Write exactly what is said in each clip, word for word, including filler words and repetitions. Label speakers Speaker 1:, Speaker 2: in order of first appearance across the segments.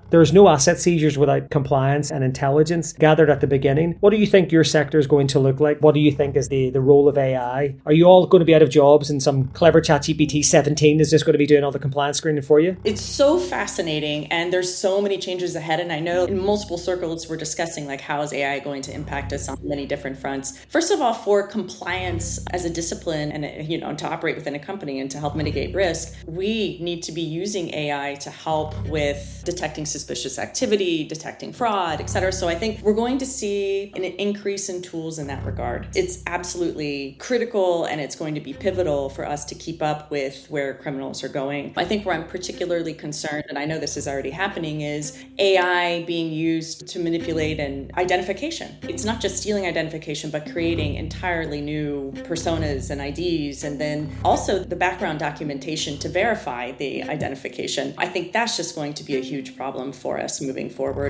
Speaker 1: There's no asset seizures without compliance and intelligence gathered at the beginning. What do you think your sector is going to look like? What do you think is the, the role of A I? Are you all going to be out of jobs and some clever ChatGPT seventeen is just going to be doing all the compliance screening for you?
Speaker 2: It's so fascinating, and there's so many changes ahead. And I know in multiple circles we're discussing like how is A I going to impact us on many different fronts. First of all, for compliance as a discipline and you know to operate within a company and to help mitigate risk, we need to be using A I to help with detecting suspicious activity, detecting fraud, et cetera. So I think we're going to see an increase in tools in that regard. It's absolutely critical, and it's going to be pivotal for us to keep up with where criminals are going. I think where I'm particularly concerned, and I know this is already happening, is A I being used to manipulate an identification. It's not just stealing identification, but creating entirely new personas and I Ds, and then also the background documentation to verify the identification. I think that's just going to be a huge problem for us moving forward.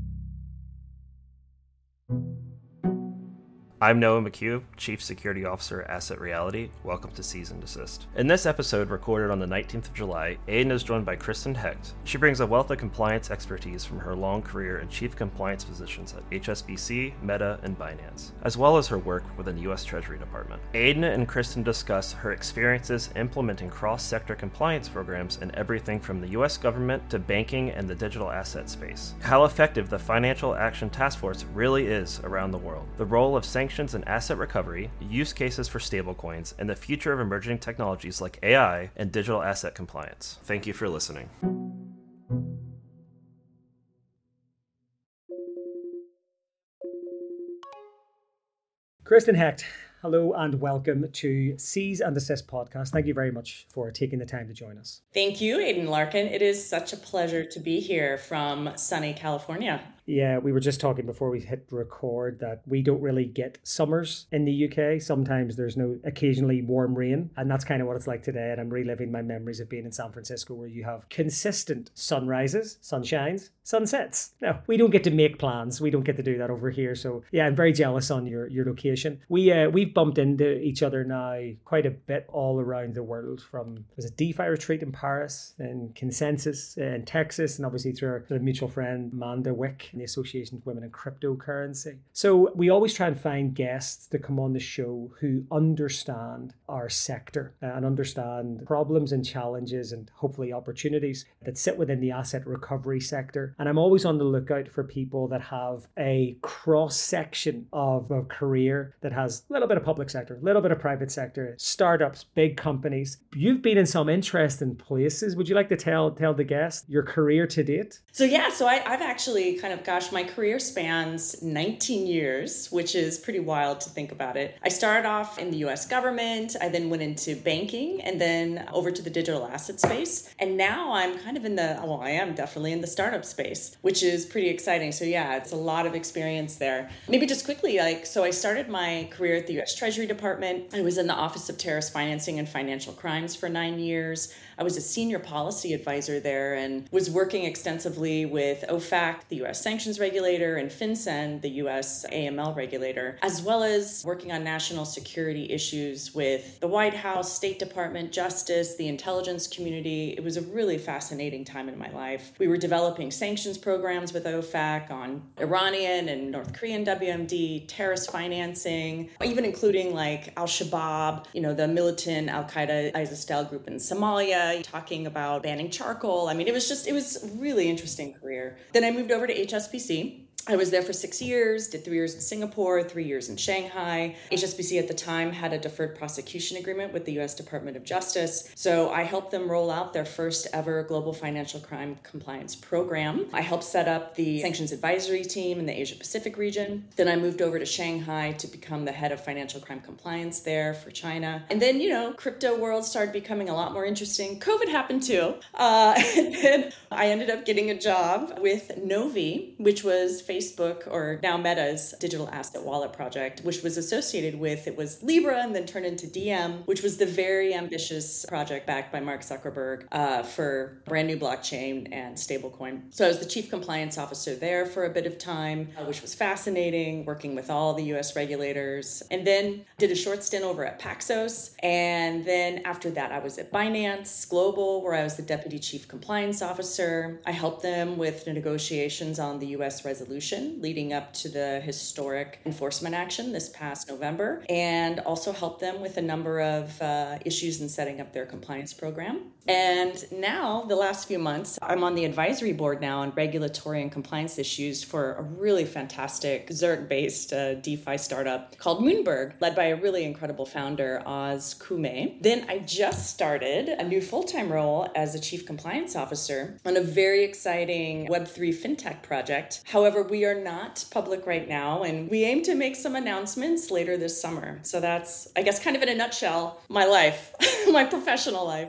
Speaker 3: I'm Noah McHugh, Chief Security Officer at Asset Reality. Welcome to Cease and Desist. In this episode, recorded on the nineteenth of July, Aidan is joined by Kristen Hecht. She brings a wealth of compliance expertise from her long career in chief compliance positions at H S B C, Meta, and Binance, as well as her work within the U S Treasury Department. Aidan and Kristen discuss her experiences implementing cross-sector compliance programs in everything from the U S government to banking and the digital asset space, how effective the Financial Action Task Force really is around the world, the role of sanctions and asset recovery, use cases for stablecoins, and the future of emerging technologies like A I and digital asset compliance. Thank you for listening.
Speaker 1: Kristen Hecht, hello and welcome to Cease and Desist podcast. Thank you very much for taking the time to join us.
Speaker 2: Thank you, Aidan Larkin. It is such a pleasure to be here from sunny California.
Speaker 1: Yeah, we were just talking before we hit record that we don't really get summers in the U K. Sometimes there's no occasionally warm rain, and that's kind of what it's like today. And I'm reliving my memories of being in San Francisco, where you have consistent sunrises, sunshines, sunsets. No, we don't get to make plans. We don't get to do that over here. So yeah, I'm very jealous on your, your location. We, uh, we've bumped into each other now quite a bit all around the world, from was a DeFi retreat in Paris and Consensus in Texas, and obviously through our sort of mutual friend, Amanda Wick, the Association of Women in Cryptocurrency. So we always try and find guests to come on the show who understand our sector uh, and understand problems and challenges and hopefully opportunities that sit within the asset recovery sector. And I'm always on the lookout for people that have a cross-section of a career that has a little bit of public sector, a little bit of private sector, startups, big companies. You've been in some interesting places. Would you like to tell tell the guest your career to date?
Speaker 2: So yeah, so I, I've actually kind of, gosh, my career spans nineteen years, which is pretty wild to think about it. I started off in the U S government. I then went into banking and then over to the digital asset space. And now I'm kind of in the, well, I am definitely in the startup space, which is pretty exciting. So yeah, it's a lot of experience there. Maybe just quickly, like, so I started my career at the U S Treasury Department. I was in the Office of Terrorist Financing and Financial Crimes for nine years. I was a senior policy advisor there and was working extensively with O F A C, the U S sanctions regulator, and FinCEN, the U S A M L regulator, as well as working on national security issues with the White House, State Department, Justice, the intelligence community. It was a really fascinating time in my life. We were developing sanctions programs with O F A C on Iranian and North Korean W M D, terrorist financing, even including like Al-Shabaab, you know, the militant Al-Qaeda ISIS-style group in Somalia, talking about banning charcoal. I mean, it was just, it was a really interesting career. Then I moved over to H S B C. I was there for six years, did three years in Singapore, three years in Shanghai. H S B C at the time had a deferred prosecution agreement with the U S Department of Justice. So I helped them roll out their first ever global financial crime compliance program. I helped set up the sanctions advisory team in the Asia Pacific region. Then I moved over to Shanghai to become the head of financial crime compliance there for China. And then, you know, crypto world started becoming a lot more interesting. COVID happened too. Uh, and then I ended up getting a job with Novi, which was Facebook, or now Meta's digital asset wallet project, which was associated with, it was Libra and then turned into Diem, which was the very ambitious project backed by Mark Zuckerberg uh, for brand new blockchain and stablecoin. So I was the chief compliance officer there for a bit of time, uh, which was fascinating, working with all the U S regulators, and then did a short stint over at Paxos. And then after that, I was at Binance Global, where I was the deputy chief compliance officer. I helped them with the negotiations on the U S resolution leading up to the historic enforcement action this past November, and also helped them with a number of uh, issues in setting up their compliance program. And now, the last few months, I'm on the advisory board now on regulatory and compliance issues for a really fantastic Zurich-based uh, DeFi startup called Moonberg, led by a really incredible founder, Oz Kume. Then I just started a new full-time role as a chief compliance officer on a very exciting Web three fintech project. However, we are not public right now, and we aim to make some announcements later this summer. So that's, I guess, kind of in a nutshell, my life, my professional life.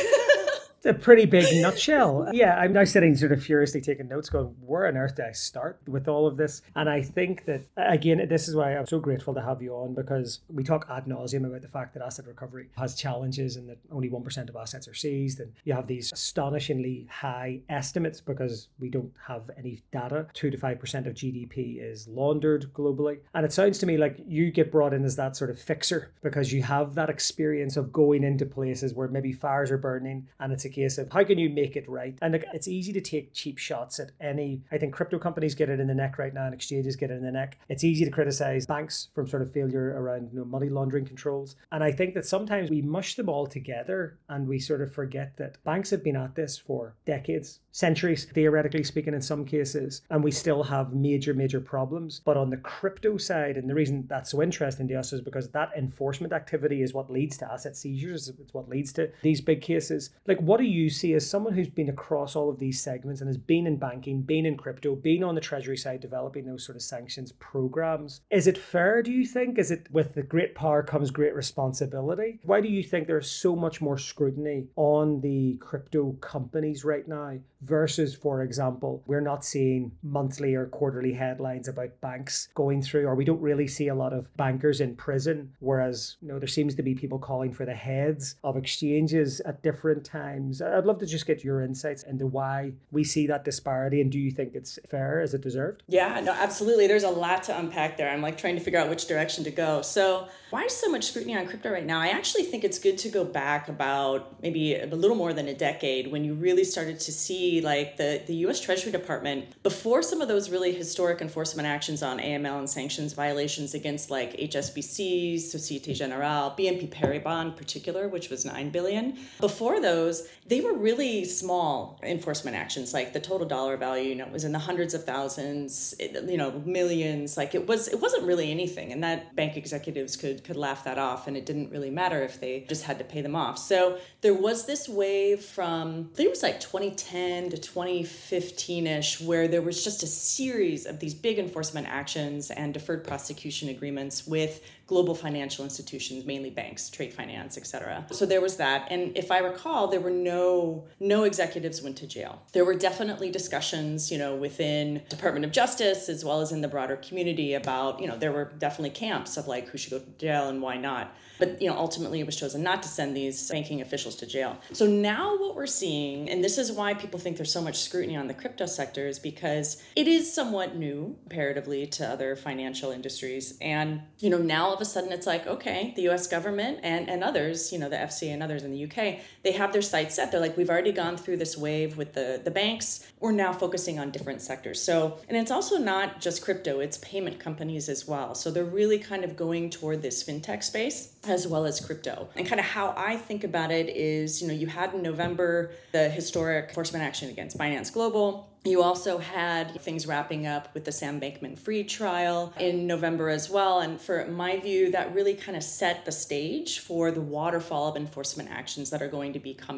Speaker 1: A pretty big nutshell. Yeah, I'm now sitting sort of furiously taking notes going, where on earth do I start with all of this? And I think that, again, this is why I'm so grateful to have you on, because we talk ad nauseum about the fact that asset recovery has challenges and that only one percent of assets are seized. And you have these astonishingly high estimates because we don't have any data. two to five percent of G D P is laundered globally. And it sounds to me like you get brought in as that sort of fixer because you have that experience of going into places where maybe fires are burning and it's a case of how can you make it right? And it's easy to take cheap shots at any, I think crypto companies get it in the neck right now and exchanges get it in the neck. It's easy to criticize banks from sort of failure around, you know, money laundering controls. And I think that sometimes we mush them all together and we sort of forget that banks have been at this for decades, centuries, theoretically speaking in some cases, and we still have major, major problems. But on the crypto side, and the reason that's so interesting to us is because that enforcement activity is what leads to asset seizures, it's what leads to these big cases. Like, what do you see as someone who's been across all of these segments and has been in banking, been in crypto, been on the treasury side developing those sort of sanctions programs? Is it fair, do you think? Is it with the great power comes great responsibility? Why do you think there's so much more scrutiny on the crypto companies right now versus, for example, we're not seeing monthly or quarterly headlines about banks going through, or we don't really see a lot of bankers in prison, whereas, you know, there seems to be people calling for the heads of exchanges at different times. I'd love to just get your insights into why we see that disparity, and do you think it's fair? Is it deserved?
Speaker 2: Yeah, no, absolutely. There's a lot to unpack there. I'm like trying to figure out which direction to go. So why so much scrutiny on crypto right now? I actually think it's good to go back about maybe a little more than a decade when you really started to see like the, the U S Treasury Department, before some of those really historic enforcement actions on A M L and sanctions violations against like H S B C, Societe Generale, B N P Paribas in particular, which was nine billion dollars. Before those, they were really small enforcement actions. Like the total dollar value, you know, was in the hundreds of thousands, you know, millions. Like it was, it wasn't really anything. And that bank executives could, could laugh that off. And it didn't really matter if they just had to pay them off. So there was this wave from, I think it was like twenty ten to twenty fifteen-ish, where there was just a series of these big enforcement actions and deferred prosecution agreements with global financial institutions, mainly banks, trade finance, et cetera. So there was that. And if I recall, there were no, no executives went to jail. There were definitely discussions, you know, within Department of Justice, as well as in the broader community about, you know, there were definitely camps of like who should go to jail and why not. But, you know, ultimately it was chosen not to send these banking officials to jail. So now what we're seeing, and this is why people think there's so much scrutiny on the crypto sector, is because it is somewhat new comparatively to other financial industries. And, you know, now all of a sudden it's like, okay, the U S government and, and others, you know, the F C A and others in the U K, they have their sights set. They're like, we've already gone through this wave with the, the banks. We're now focusing on different sectors. So, and it's also not just crypto, it's payment companies as well. So they're really kind of going toward this fintech space as well as crypto. And kind of how I think about it is, you know, you had in November the historic enforcement action against Binance Global. You also had things wrapping up with the Sam Bankman-Fried trial in November as well. And for my view, that really kind of set the stage for the waterfall of enforcement actions that are going to be coming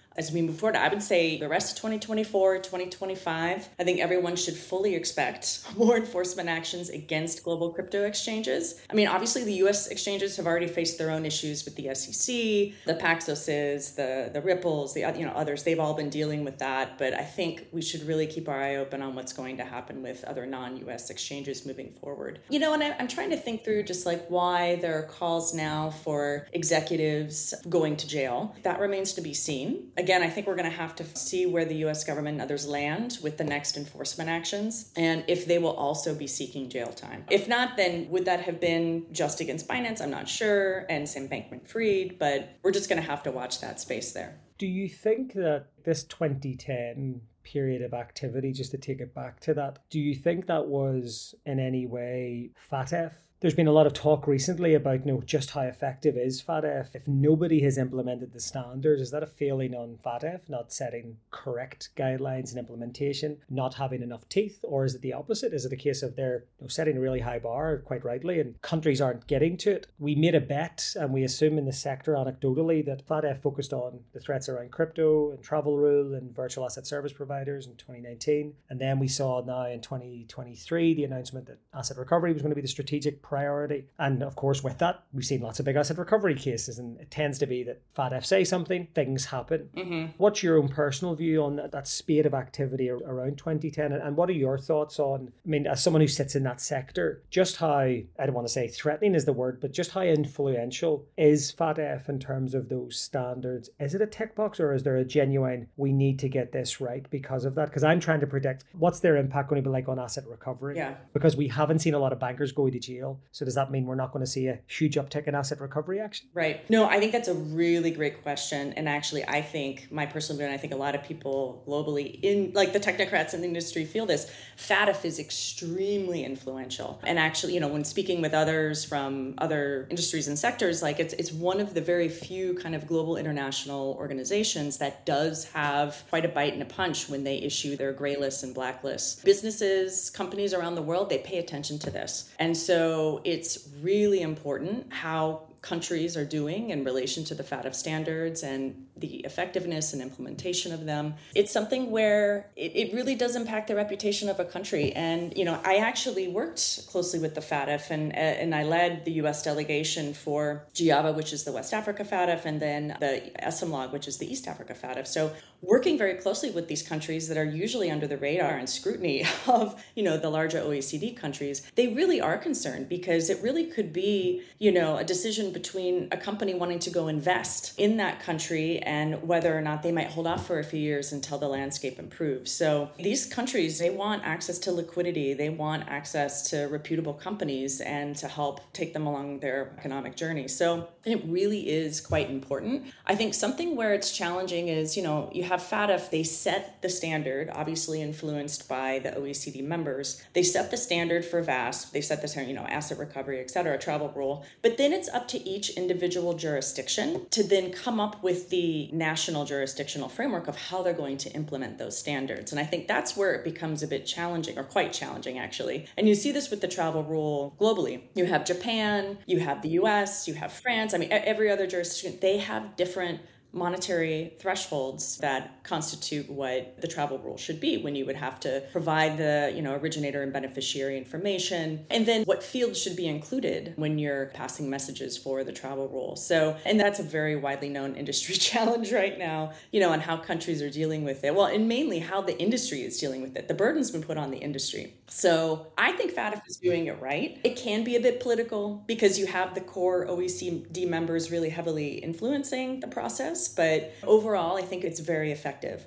Speaker 2: as we move forward, I would say the rest of twenty twenty-four, twenty twenty-five, I think everyone should fully expect more enforcement actions against global crypto exchanges. I mean, obviously the U S exchanges have already faced their own issues with the S E C, the Paxoses, the, the Ripples, the you know others. They've all been dealing with that. But I think we should really keep our eye open on what's going to happen with other non-U S exchanges moving forward. You know, and I, I'm trying to think through just like why there are calls now for executives going to jail. That remains to be seen. Again, I think we're going to have to see where the U S government and others land with the next enforcement actions and if they will also be seeking jail time. If not, then would that have been just against Binance? I'm not sure. And Sam Bankman-Fried, but we're just going to have to watch that space there.
Speaker 1: Do you think that this twenty ten period of activity, just to take it back to that, do you think that was in any way FATF? There's been a lot of talk recently about, you know, just how effective is FATF. If nobody has implemented the standards, is that a failing on FATF, not setting correct guidelines and implementation, not having enough teeth? Or is it the opposite? Is it a case of they're you know, setting a really high bar, quite rightly, and countries aren't getting to it? We made a bet, and we assume in the sector anecdotally that FATF focused on the threats around crypto and travel rule and virtual asset service providers in twenty nineteen. And then we saw now in twenty twenty-three the announcement that asset recovery was going to be the strategic priority. And of course, with that, we've seen lots of big asset recovery cases, and it tends to be that FATF say something, things happen. Mm-hmm. What's your own personal view on that, that spate of activity around twenty ten? And what are your thoughts on, I mean, as someone who sits in that sector, just how, I don't want to say threatening is the word, but just how influential is FATF in terms of those standards? Is it a tick box, or is there a genuine, we need to get this right because of that? Because I'm trying to predict what's their impact going to be like on asset recovery.
Speaker 2: Yeah.
Speaker 1: Because we haven't seen a lot of bankers go to jail. So does that mean we're not going to see a huge uptick in asset recovery action?
Speaker 2: Right. No, I think that's a really great question. And actually, I think my personal view, and I think a lot of people globally in like the technocrats in the industry feel this, FATF is extremely influential. And actually, you know, when speaking with others from other industries and sectors, like it's it's one of the very few kind of global international organizations that does have quite a bite and a punch when they issue their gray lists and black lists. Businesses, companies around the world, they pay attention to this. And so it's really important how countries are doing in relation to the FATF standards and the effectiveness and implementation of them. It's something where it, it really does impact the reputation of a country. And, you know, I actually worked closely with the FATF and, and I led the U S delegation for GIAVA, which is the West Africa FATF, and then the ESAMLOG, which is the East Africa FATF. So working very closely with these countries that are usually under the radar and scrutiny of, you know, the larger O E C D countries, they really are concerned because it really could be, you know, a decision between a company wanting to go invest in that country and whether or not they might hold off for a few years until the landscape improves. So these countries, they want access to liquidity. They want access to reputable companies and to help take them along their economic journey. So it really is quite important. I think something where it's challenging is, you know, you have FATF, they set the standard, obviously influenced by the O E C D members. They set the standard for V A S P, they set the standard, you know, asset recovery, et cetera, travel rule. But then it's up to each individual jurisdiction to then come up with the national jurisdictional framework of how they're going to implement those standards. And I think that's where it becomes a bit challenging, or quite challenging actually. And you see this with the travel rule globally. You have Japan, you have the U S, you have France. I mean, every other jurisdiction, they have different monetary thresholds that constitute what the travel rule should be, when you would have to provide the, you know, originator and beneficiary information, and then what fields should be included when you're passing messages for the travel rule. So, and that's a very widely known industry challenge right now, you know, and how countries are dealing with it. Well, and mainly how the industry is dealing with it. The burden's been put on the industry. So I think FATF is doing it right. It can be a bit political because you have the core O E C D members really heavily influencing the process. But overall, I think it's very effective.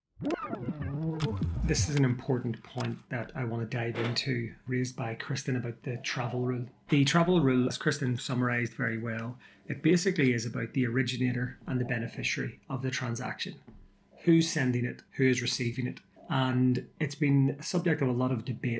Speaker 1: This is an important point that I want to dive into, raised by Kristen about the travel rule. The travel rule, as Kristen summarised very well, it basically is about the originator and the beneficiary of the transaction. Who's sending it? Who is receiving it? And it's been a subject of a lot of debate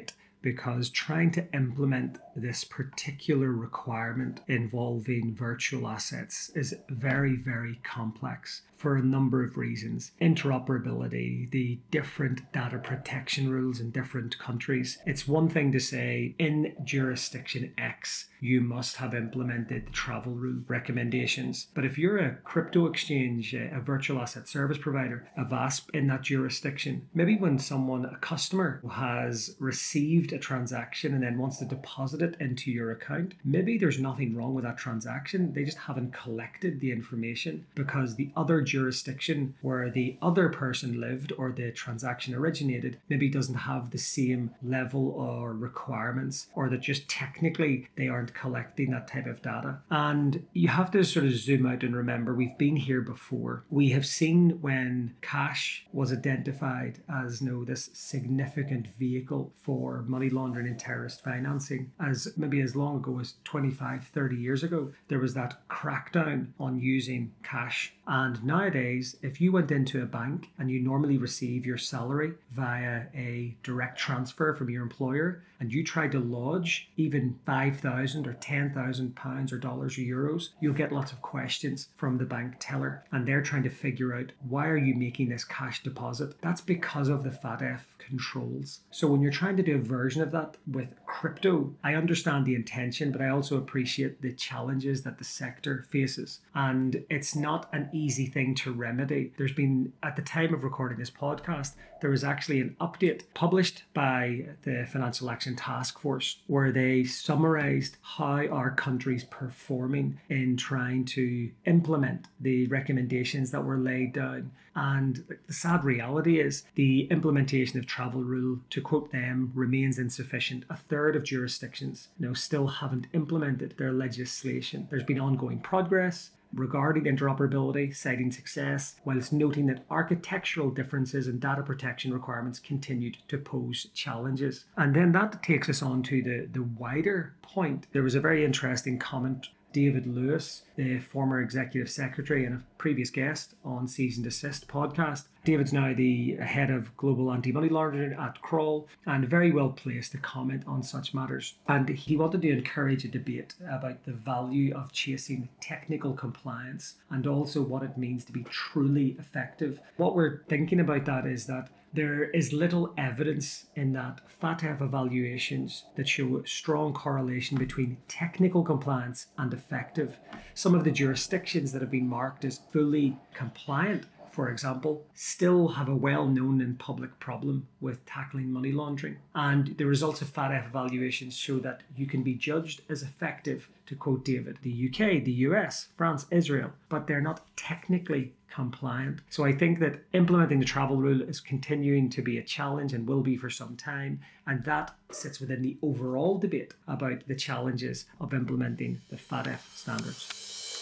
Speaker 1: because trying to implement this particular requirement involving virtual assets is very, very complex for a number of reasons. Interoperability, the different data protection rules in different countries. It's one thing to say in jurisdiction X, you must have implemented the travel rule recommendations. But if you're a crypto exchange, a virtual asset service provider, a V A S P in that jurisdiction, maybe when someone, a customer, has received a transaction and then wants to deposit it into your account, maybe there's nothing wrong with that transaction. They just haven't collected the information because the other jurisdiction where the other person lived or the transaction originated maybe doesn't have the same level or requirements, or that just technically they aren't collecting that type of data. And you have to sort of zoom out and remember, we've been here before. We have seen when cash was identified as you know, this significant vehicle for money laundering and terrorist financing, as maybe as long ago as twenty-five, thirty years ago, there was that crackdown on using cash. And nowadays, if you went into a bank and you normally receive your salary via a direct transfer from your employer, and you try to lodge even five thousand or ten thousand pounds or dollars or euros, you'll get lots of questions from the bank teller. And they're trying to figure out, why are you making this cash deposit? That's because of the FATF controls. So when you're trying to do a version of that with crypto, I understand the intention, but I also appreciate the challenges that the sector faces. And it's not an easy thing to remedy. There's been, at the time of recording this podcast, there was actually an update published by the Financial Action Task Force where they summarized how our country's performing in trying to implement the recommendations that were laid down. And the sad reality is the implementation of travel rule, to quote them, remains insufficient. A third of jurisdictions you know, still haven't implemented their legislation. There's been ongoing progress regarding interoperability, citing success, whilst noting that architectural differences and data protection requirements continued to pose challenges. And then that takes us on to the, the wider point. There was a very interesting comment. David Lewis, the former executive secretary and a previous guest on Cease and Desist podcast. David's now the head of global anti-money laundering at Kroll and very well placed to comment on such matters. And he wanted to encourage a debate about the value of chasing technical compliance and also what it means to be truly effective. What we're thinking about that is that there is little evidence in that FATF evaluations that show a strong correlation between technical compliance and effective. Some of the jurisdictions that have been marked as fully compliant, for example, still have a well-known and public problem with tackling money laundering. And the results of FATF evaluations show that you can be judged as effective, to quote David, the U K, the U S, France, Israel, but they're not technically compliant. So I think that implementing the travel rule is continuing to be a challenge and will be for some time. And that sits within the overall debate about the challenges of implementing the FATF standards.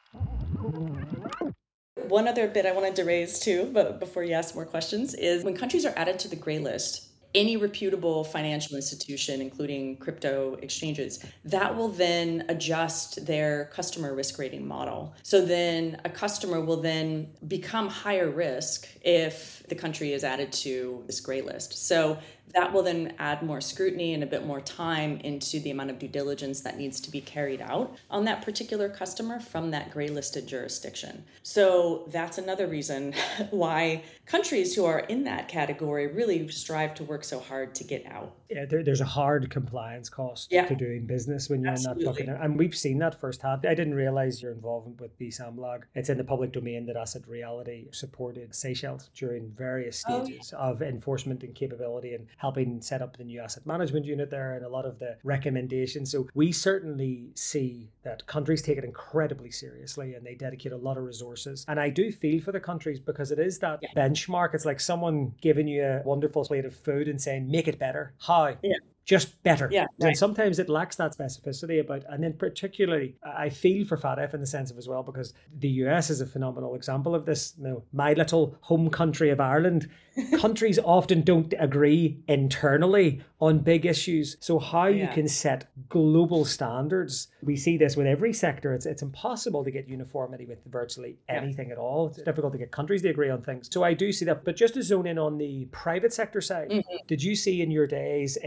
Speaker 2: One other bit I wanted to raise too, but before you ask more questions, is when countries are added to the gray list, any reputable financial institution, including crypto exchanges, that will then adjust their customer risk rating model. So then a customer will then become higher risk if the country is added to this gray list. So that will then add more scrutiny and a bit more time into the amount of due diligence that needs to be carried out on that particular customer from that gray listed jurisdiction. So that's another reason why countries who are in that category really strive to work so hard to get out.
Speaker 1: Yeah, there, there's a hard compliance cost yeah. to doing business when you're Absolutely. in that bucket. And we've seen that firsthand. I didn't realize your involvement with B SAMLAG. It's in the public domain that Asset Reality supported Seychelles during various stages oh, yeah. of enforcement and capability and helping set up the new asset management unit there and a lot of the recommendations. So we certainly see that countries take it incredibly seriously and they dedicate a lot of resources. And I do feel for the countries because it is that yeah. benchmark. It's like someone giving you a wonderful plate of food and saying, make it better. How? Yeah. Just better. Yeah, right. And sometimes it lacks that specificity about, and then particularly I feel for FATF in the sense of as well, because the U S is a phenomenal example of this. You know, my little home country of Ireland, countries often don't agree internally on big issues. So how yeah. you can set global standards, we see this with every sector. It's it's impossible to get uniformity with virtually anything yeah. at all. It's difficult to get countries to agree on things. So I do see that. But just to zone in on the private sector side, mm-hmm. did you see in your days in banking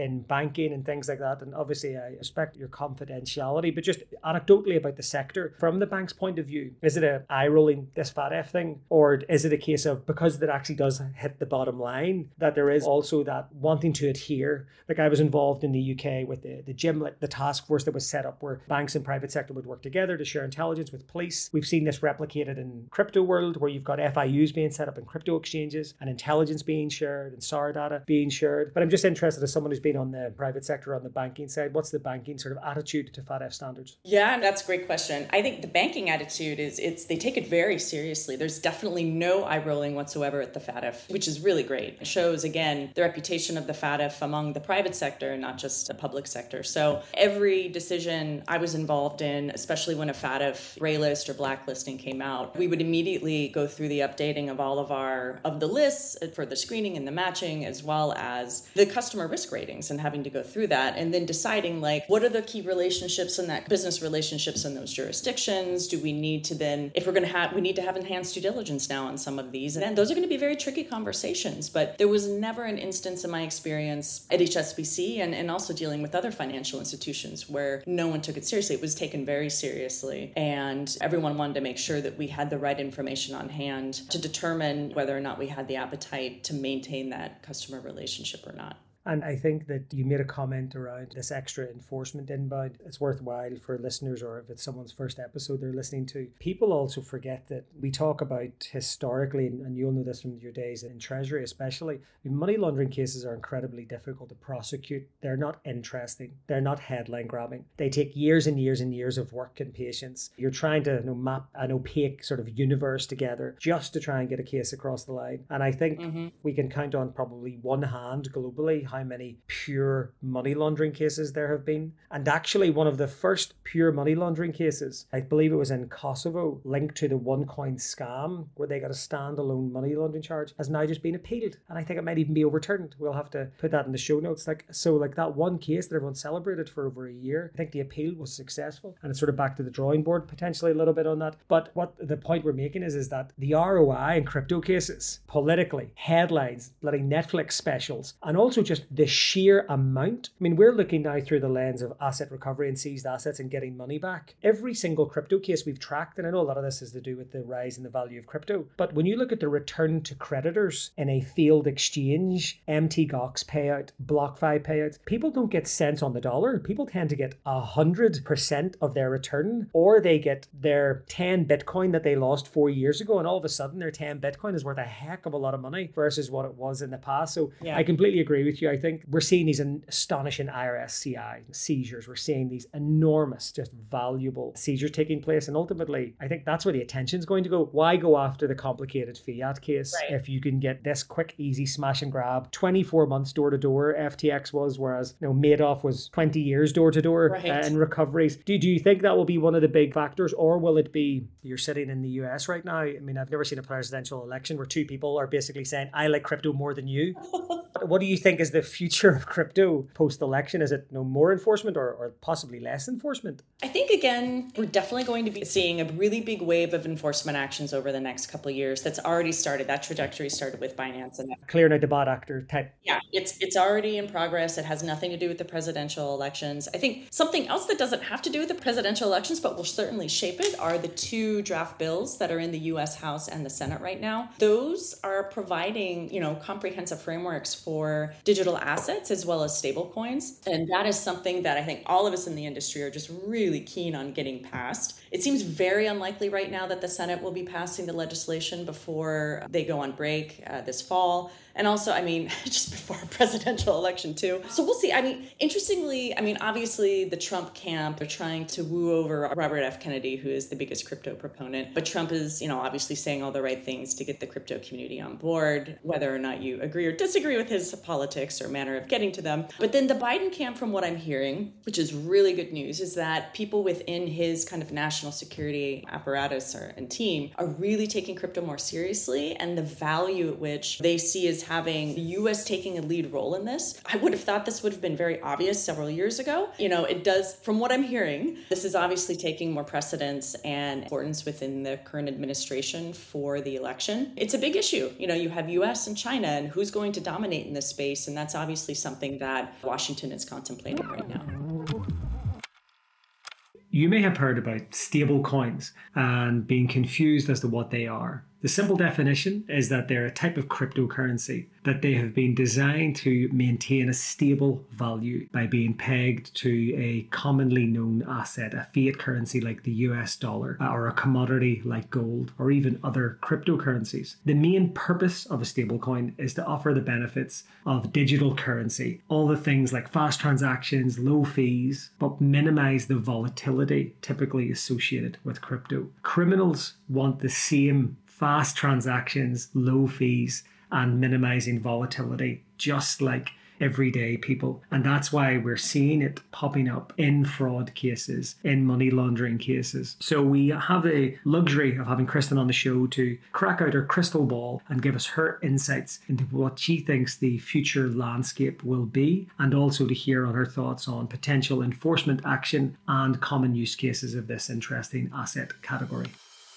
Speaker 1: banking and things like that. And obviously I respect your confidentiality, but just anecdotally about the sector, from the bank's point of view, is it a eye rolling this FATF thing? Or is it a case of, because it actually does hit the bottom line, that there is also that wanting to adhere? Like I was involved in the U K with the, the GIMLET, the task force that was set up where banks and private sector would work together to share intelligence with police. We've seen this replicated in crypto world, where you've got F I Us being set up in crypto exchanges and intelligence being shared and S A R data being shared. But I'm just interested, as someone who's been on the private sector, on the banking side, what's the banking sort of attitude to FATF standards?
Speaker 2: Yeah, that's a great question. I think the banking attitude is it's they take it very seriously. There's definitely no eye rolling whatsoever at the FATF, which is really great. It shows, again, the reputation of the FATF among the private sector and not just the public sector. So every decision I was involved in, especially when a FATF gray list or blacklisting came out, we would immediately go through the updating of all of our of the lists for the screening and the matching, as well as the customer risk ratings, and having to go through that and then deciding like what are the key relationships in that business relationships in those jurisdictions. Do we need to then, if we're going to have, we need to have enhanced due diligence now on some of these, and then those are going to be very tricky conversations. But there was never an instance in my experience at H S B C and, and also dealing with other financial institutions where no one took it seriously. It was taken very seriously, and everyone wanted to make sure that we had the right information on hand to determine whether or not we had the appetite to maintain that customer relationship or not.
Speaker 1: And I think that you made a comment around this extra enforcement inbound. It's worthwhile for listeners, or if it's someone's first episode they're listening to. People also forget that we talk about historically, and you'll know this from your days in Treasury especially, money laundering cases are incredibly difficult to prosecute. They're not interesting. They're not headline grabbing. They take years and years and years of work and patience. You're trying to you know, map an opaque sort of universe together just to try and get a case across the line. And I think mm-hmm. we can count on probably one hand globally how many pure money laundering cases there have been. And actually one of the first pure money laundering cases, I believe it was in Kosovo, linked to the OneCoin scam, where they got a standalone money laundering charge, has now just been appealed. And I think it might even be overturned. We'll have to put that in the show notes. Like so like that one case that everyone celebrated for over a year, I think the appeal was successful, and it's sort of back to the drawing board potentially a little bit on that. But what the point we're making is, is that the R O I in crypto cases, politically, headlines, bloody Netflix specials, and also just the sheer amount. I mean, we're looking now through the lens of asset recovery and seized assets and getting money back. Every single crypto case we've tracked, and I know a lot of this has to do with the rise in the value of crypto, but when you look at the return to creditors in a failed exchange, M T Gox payout, BlockFi payouts, people don't get cents on the dollar. People tend to get one hundred percent of their return, or they get their ten Bitcoin that they lost four years ago, and all of a sudden their ten Bitcoin is worth a heck of a lot of money versus what it was in the past. So yeah. I completely agree with you. I think we're seeing these astonishing I R S C I seizures. We're seeing these enormous, just valuable seizures taking place. And ultimately, I think that's where the attention is going to go. Why go after the complicated fiat case right. if you can get this quick, easy smash and grab? twenty-four months door to door, F T X was, whereas you know Madoff was twenty years door to door in recoveries. Do, do you think that will be one of the big factors, or will it be, you're sitting in the U S right now? I mean, I've never seen a presidential election where two people are basically saying, I like crypto more than you. What do you think is the future of crypto post-election? Is it no more enforcement or, or possibly less enforcement?
Speaker 2: I think, again, we're definitely going to be seeing a really big wave of enforcement actions over the next couple of years. That's already started. That trajectory started with Binance. And
Speaker 1: clearing out the bad actor type.
Speaker 2: Yeah, it's it's already in progress. It has nothing to do with the presidential elections. I think something else that doesn't have to do with the presidential elections, but will certainly shape it, are the two draft bills that are in the U S House and the Senate right now. Those are providing, you know, comprehensive frameworks for digital assets as well as stable coins. And that is something that I think all of us in the industry are just really keen on getting passed. It seems very unlikely right now that the Senate will be passing the legislation before they go on break uh, this fall. And also, I mean, just before a presidential election too. So we'll see. I mean, interestingly, I mean, obviously the Trump camp are trying to woo over Robert F. Kennedy, who is the biggest crypto proponent. But Trump is, you know, obviously saying all the right things to get the crypto community on board, whether or not you agree or disagree with his politics or manner of getting to them. But then the Biden camp, from what I'm hearing, which is really good news, is that people within his kind of national security apparatus or, and team are really taking crypto more seriously, and the value at which they see as having the U S taking a lead role in this. I would have thought this would have been very obvious several years ago. You know, it does, from what I'm hearing, this is obviously taking more precedence and importance within the current administration for the election. It's a big issue. You know, you have U S and China, and who's going to dominate in this space? And that's obviously something that Washington is contemplating right now.
Speaker 1: You may have heard about stable coins and being confused as to what they are. The simple definition is that they're a type of cryptocurrency, that they have been designed to maintain a stable value by being pegged to a commonly known asset, a fiat currency like the U S dollar, or a commodity like gold, or even other cryptocurrencies. The main purpose of a stablecoin is to offer the benefits of digital currency, all the things like fast transactions, low fees, but minimize the volatility typically associated with crypto. Criminals want the same fast transactions, low fees, and minimizing volatility, just like everyday people. And that's why we're seeing it popping up in fraud cases, in money laundering cases. So we have the luxury of having Kristen on the show to crack out her crystal ball and give us her insights into what she thinks the future landscape will be, and also to hear on her thoughts on potential enforcement action and common use cases of this interesting asset category.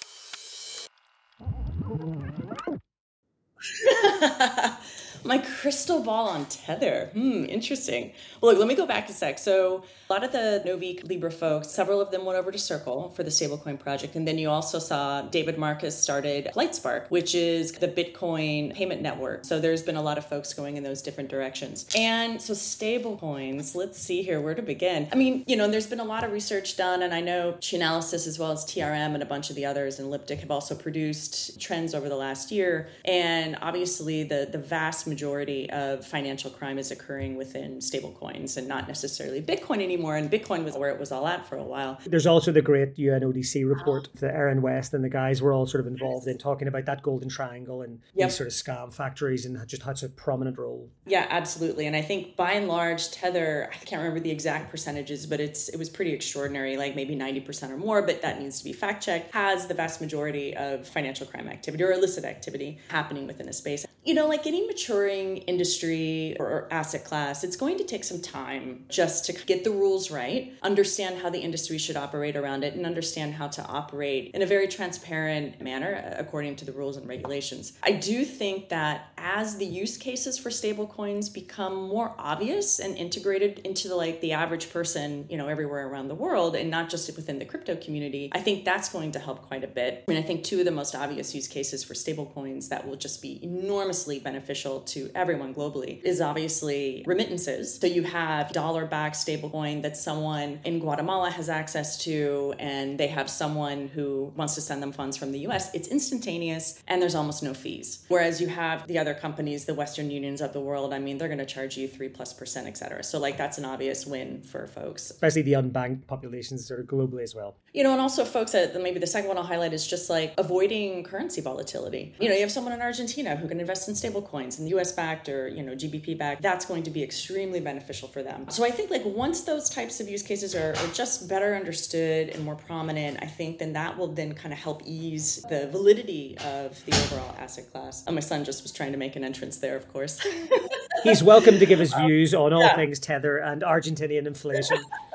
Speaker 2: My crystal ball on Tether. Hmm, interesting. Well, look, let me go back a sec. So a lot of the Novik Libra folks, several of them went over to Circle for the stablecoin project. And then you also saw David Marcus started Lightspark, which is the Bitcoin payment network. So there's been a lot of folks going in those different directions. And so stablecoins, let's see here, where to begin. I mean, you know, there's been a lot of research done, and I know Chainalysis as well as T R M and a bunch of the others and Elliptic have also produced trends over the last year. And obviously the, the vast majority of financial crime is occurring within stablecoins and not necessarily Bitcoin anymore. And Bitcoin was where it was all at for a while.
Speaker 1: There's also the great U N O D C report that Aaron West and the guys were all sort of involved in, talking about that golden triangle and yep. these sort of scam factories and just had such a prominent role.
Speaker 2: Yeah, absolutely. And I think by and large, Tether, I can't remember the exact percentages, but it's it was pretty extraordinary, like maybe ninety percent or more, but that needs to be fact checked, has the vast majority of financial crime activity or illicit activity happening within a space. You know, like any maturing industry or asset class, it's going to take some time just to get the rules right, understand how the industry should operate around it, and understand how to operate in a very transparent manner according to the rules and regulations. I do think that as the use cases for stablecoins become more obvious and integrated into the, like the average person, you know, everywhere around the world, and not just within the crypto community, I think that's going to help quite a bit. I mean, I think two of the most obvious use cases for stablecoins that will just be enormously beneficial to everyone globally is obviously remittances. So you have dollar-backed stablecoin that someone in Guatemala has access to, and they have someone who wants to send them funds from the U S. It's instantaneous, and there's almost no fees. Whereas you have the other companies, the Western Unions of the world, I mean, they're going to charge you three plus percent, et cetera. So like that's an obvious win for folks.
Speaker 1: Especially the unbanked populations sort of globally as well.
Speaker 2: You know, and also folks that maybe the second one I'll highlight is just like avoiding currency volatility. You know, you have someone in Argentina who can invest in stable coins and U S backed or, you know, G B P backed. That's going to be extremely beneficial for them. So I think like once those types of use cases are, are just better understood and more prominent, I think then that will then kind of help ease the validity of the overall asset class. And my son just was trying to make an entrance there, of course.
Speaker 1: He's welcome to give his views on all
Speaker 2: yeah.
Speaker 1: things Tether and Argentinian inflation.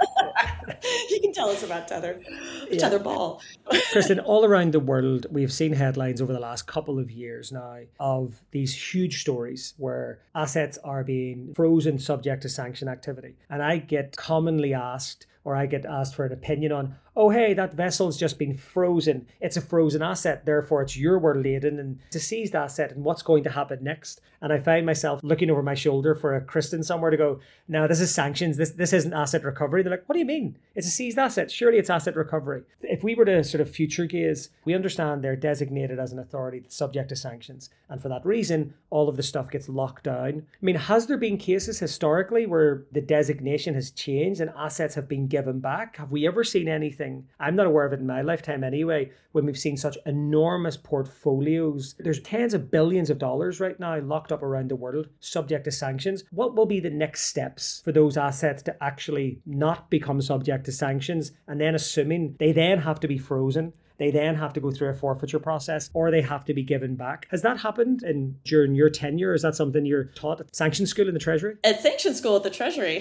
Speaker 2: You can tell us about Tether.
Speaker 1: Yeah.
Speaker 2: Tether ball.
Speaker 1: Kristen, all around the world, we've seen headlines over the last couple of years now of these huge stories where assets are being frozen subject to sanction activity. And I get commonly asked, or I get asked for an opinion on, oh, hey, that vessel's just been frozen. It's a frozen asset, therefore it's euro laden and it's a seized asset, and what's going to happen next? And I find myself looking over my shoulder for a Kristen somewhere to go, no, this is sanctions, this this isn't asset recovery. They're like, what do you mean? It's a seized asset, surely it's asset recovery. If we were to sort of future gaze, we understand they're designated as an authority that's subject to sanctions. And for that reason, all of the stuff gets locked down. I mean, has there been cases historically where the designation has changed and assets have been given back? Have we ever seen anything, I'm not aware of it in my lifetime anyway, when we've seen such enormous portfolios? There's tens of billions of dollars right now locked up around the world, subject to sanctions. What will be the next steps for those assets to actually not become subject to sanctions, and then assuming they then have to be frozen? they then have to go through a forfeiture process or they have to be given back. Has that happened in during your tenure? Is that something you're taught at sanction school in the Treasury?
Speaker 2: At sanction school at the Treasury.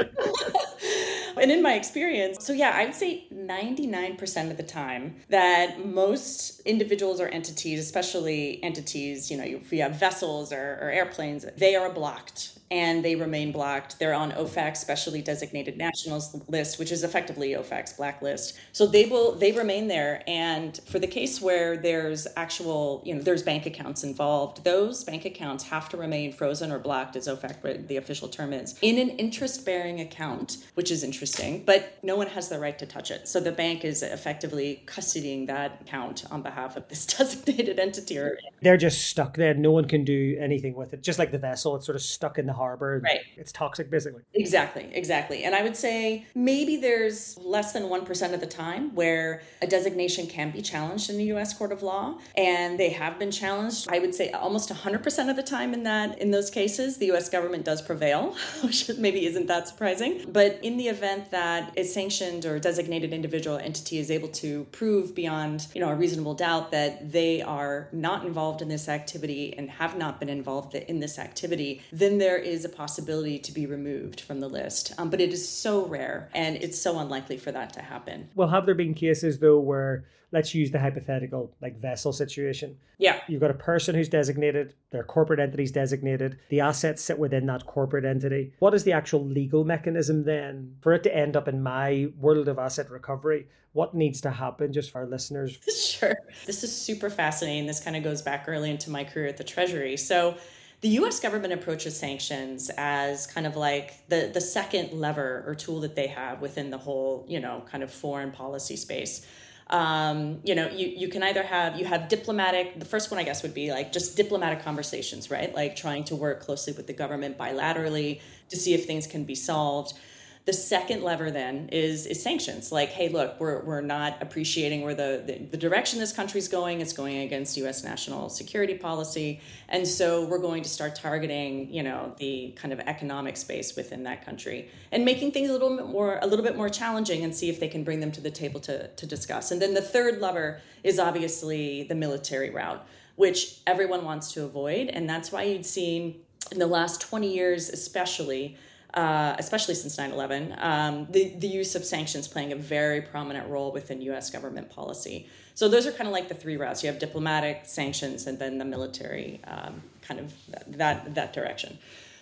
Speaker 2: And in my experience, so yeah, I would say ninety-nine percent of the time that most individuals or entities, especially entities, you know, if you have vessels or, or airplanes, they are blocked and they remain blocked. They're on O FAC's specially designated nationals list, which is effectively O FAC's blacklist. So they will, they remain there. And for the case where there's actual, you know, there's bank accounts involved, those bank accounts have to remain frozen or blocked, as O FAC, the official term is, in an interest-bearing account, which is interesting, but no one has the right to touch it. So the bank is effectively custodying that account on behalf of this designated entity. Or
Speaker 1: they're just stuck there. No one can do anything with it. Just like the vessel, it's sort of stuck in the harbor.
Speaker 2: Right.
Speaker 1: It's toxic, basically.
Speaker 2: Exactly, exactly. And I would say maybe there's less than one percent of the time where a designation can be challenged in the U S court of law, and they have been challenged. I would say almost one hundred percent of the time in that in those cases, the U S government does prevail, which maybe isn't that surprising. But in the event that a sanctioned or designated individual entity is able to prove beyond, you know, a reasonable doubt that they are not involved in this activity and have not been involved in this activity, then there is a possibility to be removed from the list. Um, but it is so rare and it's so unlikely for that to happen.
Speaker 1: Well, have there been cases, though, where, let's use the hypothetical, like vessel situation.
Speaker 2: Yeah.
Speaker 1: You've got a person who's designated, their corporate entity's designated, the assets sit within that corporate entity. What is the actual legal mechanism then for it to end up in my world of asset recovery? What needs to happen, just for our listeners?
Speaker 2: Sure. This is super fascinating. This kind of goes back early into my career at the Treasury. So the U S government approaches sanctions as kind of like the, the second lever or tool that they have within the whole, you know, kind of foreign policy space. Um, you know, you, you can either have, you have diplomatic, the first one, I guess, would be like just diplomatic conversations, right? Like trying to work closely with the government bilaterally to see if things can be solved. The second lever then is is sanctions. Like, hey, look, we're we're not appreciating where the, the, the direction this country's going. It's going against U S national security policy. And so we're going to start targeting, you know, the kind of economic space within that country and making things a little bit more a little bit more challenging and see if they can bring them to the table to, to discuss. And then the third lever is obviously the military route, which everyone wants to avoid. And that's why you'd seen in the last twenty years, especially, Uh, especially since nine eleven, um, the, the use of sanctions playing a very prominent role within U S government policy. So those are kind of like the three routes. You have diplomatic, sanctions, and then the military um, kind of that that direction.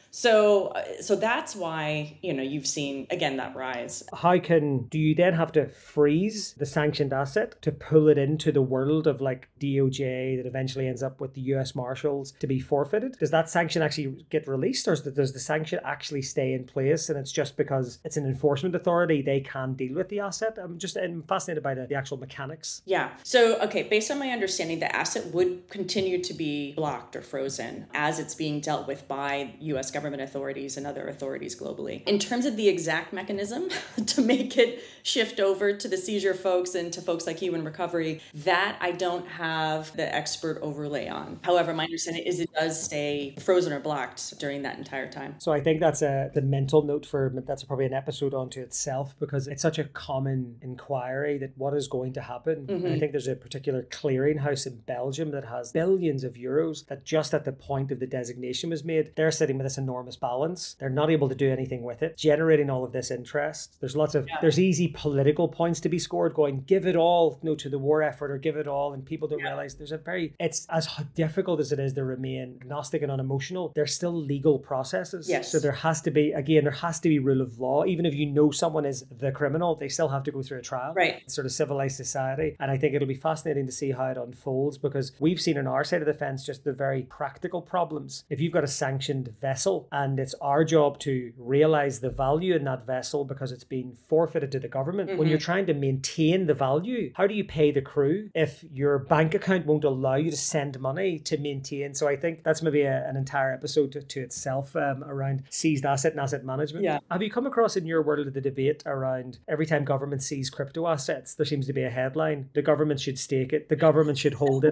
Speaker 2: So so that's why, you know, you've seen, again, that rise.
Speaker 1: How can, do you then have to freeze the sanctioned asset to pull it into the world of like D O J that eventually ends up with the U S Marshals to be forfeited? Does that sanction actually get released, or does the sanction actually stay in place and it's just because it's an enforcement authority, they can deal with the asset? I'm just I'm fascinated by the, the actual mechanics.
Speaker 2: Yeah. So, okay, based on my understanding, the asset would continue to be blocked or frozen as it's being dealt with by U S government government authorities and other authorities globally. In terms of the exact mechanism to make it shift over to the seizure folks and to folks like you in recovery, that I don't have the expert overlay on. However, my understanding is it does stay frozen or blocked during that entire time.
Speaker 1: So I think that's a the mental note for, that's probably an episode onto itself, because it's such a common inquiry that what is going to happen. Mm-hmm. And I think there's a particular clearinghouse in Belgium that has billions of euros that just at the point of the designation was made, they're sitting with this enormous balance. They're not able to do anything with it, generating all of this interest. There's lots of, yeah. there's easy political points to be scored going, give it all no, to the war effort or give it all. And people don't yeah. realize there's a very, it's as difficult as it is to remain agnostic and unemotional, there's still legal processes.
Speaker 2: Yes.
Speaker 1: So there has to be, again, there has to be rule of law. Even if you know someone is the criminal, they still have to go through a trial.
Speaker 2: Right.
Speaker 1: It's sort of civilized society. And I think it'll be fascinating to see how it unfolds, because we've seen on our side of the fence just the very practical problems. If you've got a sanctioned vessel and it's our job to realize the value in that vessel because it's been forfeited to the government, mm-hmm. when you're trying to maintain the value, how do you pay the crew if your bank account won't allow you to send money to maintain? So I think that's maybe a, an entire episode to, to itself um, around seized asset and asset management.
Speaker 2: Yeah.
Speaker 1: Have you come across in your world of the debate around every time government seize crypto assets, there seems to be a headline, the government should stake it, the government should hold it.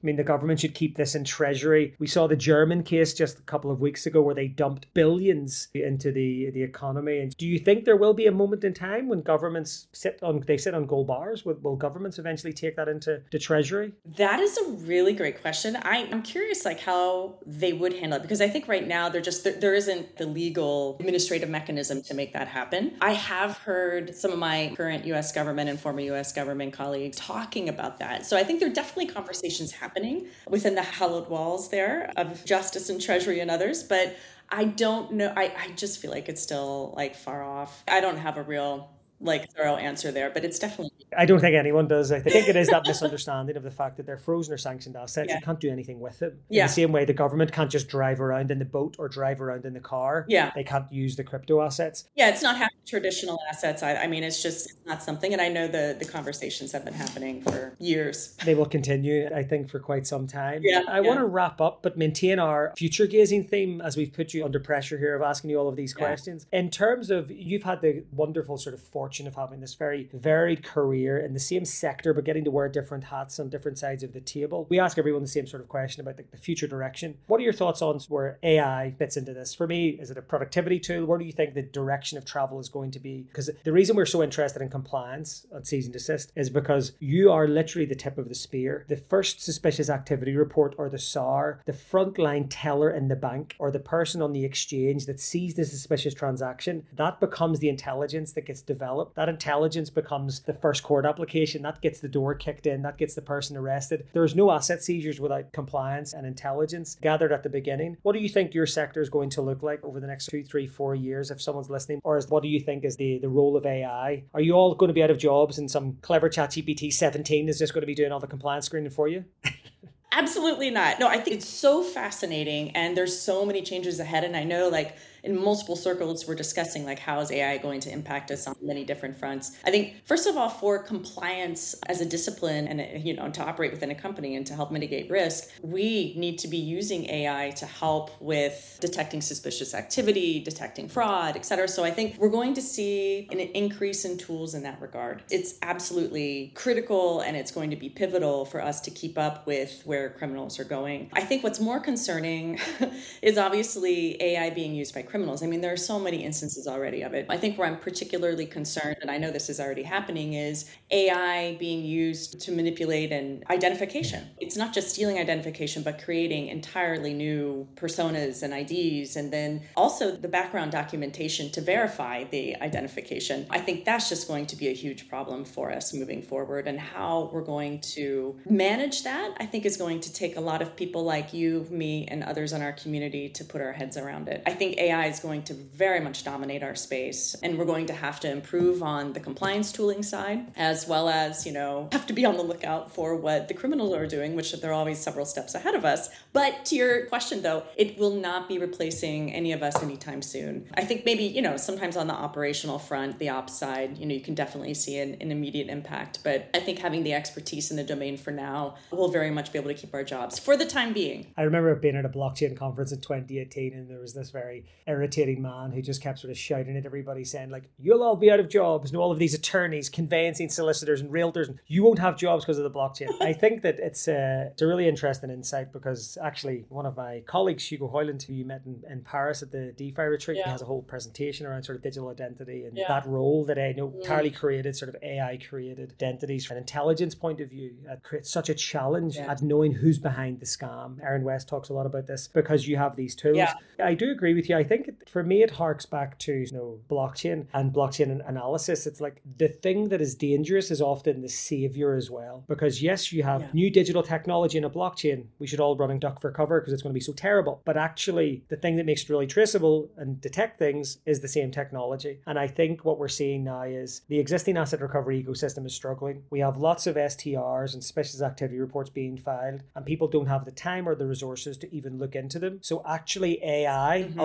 Speaker 1: I mean, the government should keep this in treasury. We saw the German case just a couple of weeks ago where they dumped billions into the, the economy. And do you think there will be a moment in time when governments sit on, they sit on gold bars? Will, will governments eventually take that into the treasury?
Speaker 2: That is a really great question. I, I'm curious like how they would handle it, because I think right now there just there, there isn't the legal administrative mechanism to make that happen. I have heard some of my current U S government and former U S government colleagues talking about that. So I think there are definitely conversations happening within the hallowed walls there of justice and treasury and others, but I don't know. I, I just feel like it's still like far off. I don't have a real like thorough answer there, but it's definitely.
Speaker 1: I don't think anyone does. I think it is that misunderstanding of the fact that they're frozen or sanctioned assets.
Speaker 2: Yeah.
Speaker 1: You can't do anything with them.
Speaker 2: Yeah.
Speaker 1: In the same way, the government can't just drive around in the boat or drive around in the car.
Speaker 2: Yeah.
Speaker 1: They can't use the crypto assets.
Speaker 2: Yeah, it's not having traditional assets. I, I mean, it's just it's not something. And I know the, the conversations have been happening for years.
Speaker 1: They will continue, I think, for quite some time.
Speaker 2: Yeah,
Speaker 1: I
Speaker 2: yeah.
Speaker 1: want to wrap up, but maintain our future gazing theme as we've put you under pressure here of asking you all of these
Speaker 2: Yeah.
Speaker 1: questions. In terms of, you've had the wonderful sort of fortune of having this very varied career in the same sector, but getting to wear different hats on different sides of the table. We ask everyone the same sort of question about the, the future direction. What are your thoughts on where A I fits into this? For me, is it a productivity tool? Where do you think the direction of travel is going to be? Because the reason we're so interested in compliance on Cease and Desist is because you are literally the tip of the spear. The first suspicious activity report, or the S A R, the frontline teller in the bank, or the person on the exchange that sees the suspicious transaction, that becomes the intelligence that gets developed. That intelligence becomes the first court application. That gets the door kicked in. That gets the person arrested. There's no asset seizures without compliance and intelligence gathered at the beginning. What do you think your sector is going to look like over the next two, three, four years if someone's listening? Or is, what do you think is the, the role of A I? Are you all going to be out of jobs and some clever ChatGPT seventeen is just going to be doing all the compliance screening for you?
Speaker 2: Absolutely not. No, I think it's so fascinating and there's so many changes ahead. And I know like in multiple circles, we're discussing like how is A I going to impact us on many different fronts. I think, first of all, for compliance as a discipline and, you know, to operate within a company and to help mitigate risk, we need to be using A I to help with detecting suspicious activity, detecting fraud, et cetera. So I think we're going to see an increase in tools in that regard. It's absolutely critical and it's going to be pivotal for us to keep up with where criminals are going. I think what's more concerning is obviously A I being used by criminals. I mean, there are so many instances already of it. I think where I'm particularly concerned, and I know this is already happening, is A I being used to manipulate an identification. It's not just stealing identification, but creating entirely new personas and I Ds, and then also the background documentation to verify the identification. I think that's just going to be a huge problem for us moving forward, and how we're going to manage that, I think, is going to take a lot of people like you, me, and others in our community to put our heads around it. I think A I is going to very much dominate our space, and we're going to have to improve on the compliance tooling side, as well as, you know, have to be on the lookout for what the criminals are doing, which they're always several steps ahead of us. But to your question, though, it will not be replacing any of us anytime soon. I think maybe, you know, sometimes on the operational front, the ops side, you know, you can definitely see an, an immediate impact. But I think having the expertise in the domain for now will very much be able to keep our jobs for the time being.
Speaker 1: I remember being at a blockchain conference in twenty eighteen, and there was this very irritating man who just kept sort of shouting at everybody saying like, you'll all be out of jobs, and all of these attorneys, conveyancing solicitors and realtors, and you won't have jobs because of the blockchain. I think that it's a, it's a really interesting insight, because actually one of my colleagues, Hugo Hoyland, who you met in, in Paris at the DeFi retreat,
Speaker 2: Yeah.
Speaker 1: he has a whole presentation around sort of digital identity and
Speaker 2: Yeah.
Speaker 1: that role that I know
Speaker 2: Mm.
Speaker 1: entirely created, sort of A I created identities from an intelligence point of view. It creates such a challenge
Speaker 2: Yeah.
Speaker 1: at knowing who's behind the scam. Aaron West talks a lot about this because you have these tools.
Speaker 2: Yeah.
Speaker 1: I do agree with you. I think it, for me, it harks back to, you know, blockchain and blockchain analysis. It's like the thing that is dangerous is often the savior as well. Because yes, you have
Speaker 2: Yeah.
Speaker 1: new digital technology in a blockchain. We should all run and duck for cover because it's going to be so terrible. But actually, the thing that makes it really traceable and detect things is the same technology. And I think what we're seeing now is the existing asset recovery ecosystem is struggling. We have lots of S T Rs and suspicious activity reports being filed, and people don't have the time or the resources to even look into them. So actually, A I
Speaker 2: Mhm.
Speaker 1: allows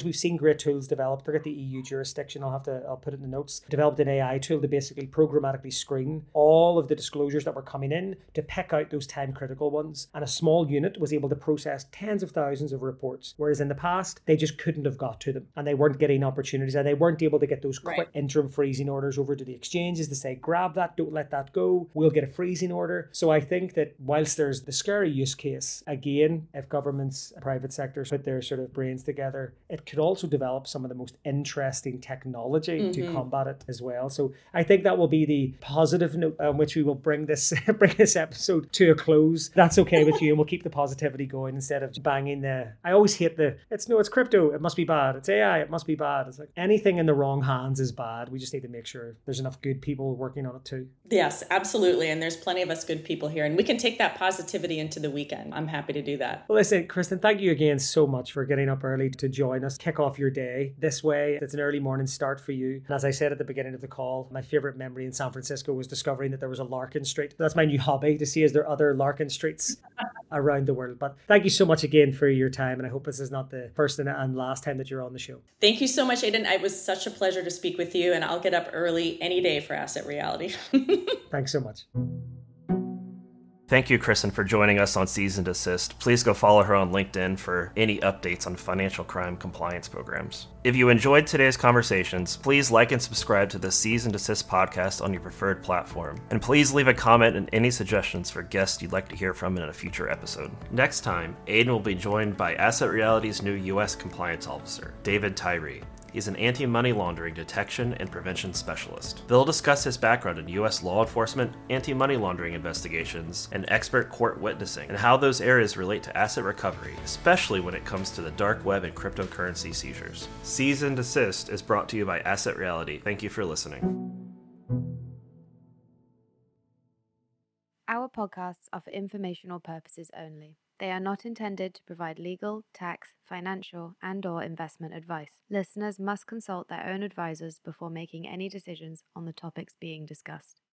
Speaker 1: whereas we've seen great tools developed, look at the E U jurisdiction, I'll have to, I'll put it in the notes, developed an A I tool to basically programmatically screen all of the disclosures that were coming in to pick out those ten critical ones. And a small unit was able to process tens of thousands of reports, whereas in the past, they just couldn't have got to them and they weren't getting opportunities and they weren't able to get those quick
Speaker 2: Right.
Speaker 1: interim freezing orders over to the exchanges to say, grab that, don't let that go, we'll get a freezing order. So I think that whilst there's the scary use case, again, if governments, private sectors put their sort of brains together, it could also develop some of the most interesting technology mm-hmm. to combat it as well. So I think that will be the positive note on which we will bring this bring this episode to a close. That's okay with you, and we'll keep the positivity going instead of banging the, I always hate the, it's no, it's crypto, it must be bad. It's A I, it must be bad. It's like anything in the wrong hands is bad. We just need to make sure there's enough good people working on it too.
Speaker 2: Yes, absolutely. And there's plenty of us good people here, and we can take that positivity into the weekend. I'm happy to do that.
Speaker 1: Well, listen, Kristen, thank you again so much for getting up early to join us, kick off your day this way. It's an early morning start for you. And as I said at the beginning of the call, my favorite memory in San Francisco was discovering that there was a Larkin Street. That's my new hobby, to see is there other Larkin Streets around the world. But thank you so much again for your time. And I hope this is not the first and last time that you're on the show.
Speaker 2: Thank you so much, Aidan. It was such a pleasure to speak with you, and I'll get up early any day for Asset Reality.
Speaker 1: Thanks so much.
Speaker 3: Thank you, Kristen, for joining us on Cease and Desist. Please go follow her on LinkedIn for any updates on financial crime compliance programs. If you enjoyed today's conversations, please like and subscribe to the Cease and Desist podcast on your preferred platform. And please leave a comment and any suggestions for guests you'd like to hear from in a future episode. Next time, Aidan will be joined by Asset Reality's new U S compliance officer, David Tyree. He's an anti-money laundering detection and prevention specialist. They'll discuss his background in U S law enforcement, anti-money laundering investigations, and expert court witnessing, and how those areas relate to asset recovery, especially when it comes to the dark web and cryptocurrency seizures. Cease and Desist is brought to you by Asset Reality. Thank you for listening.
Speaker 4: Our podcasts are for informational purposes only. They are not intended to provide legal, tax, financial, and/or investment advice. Listeners must consult their own advisors before making any decisions on the topics being discussed.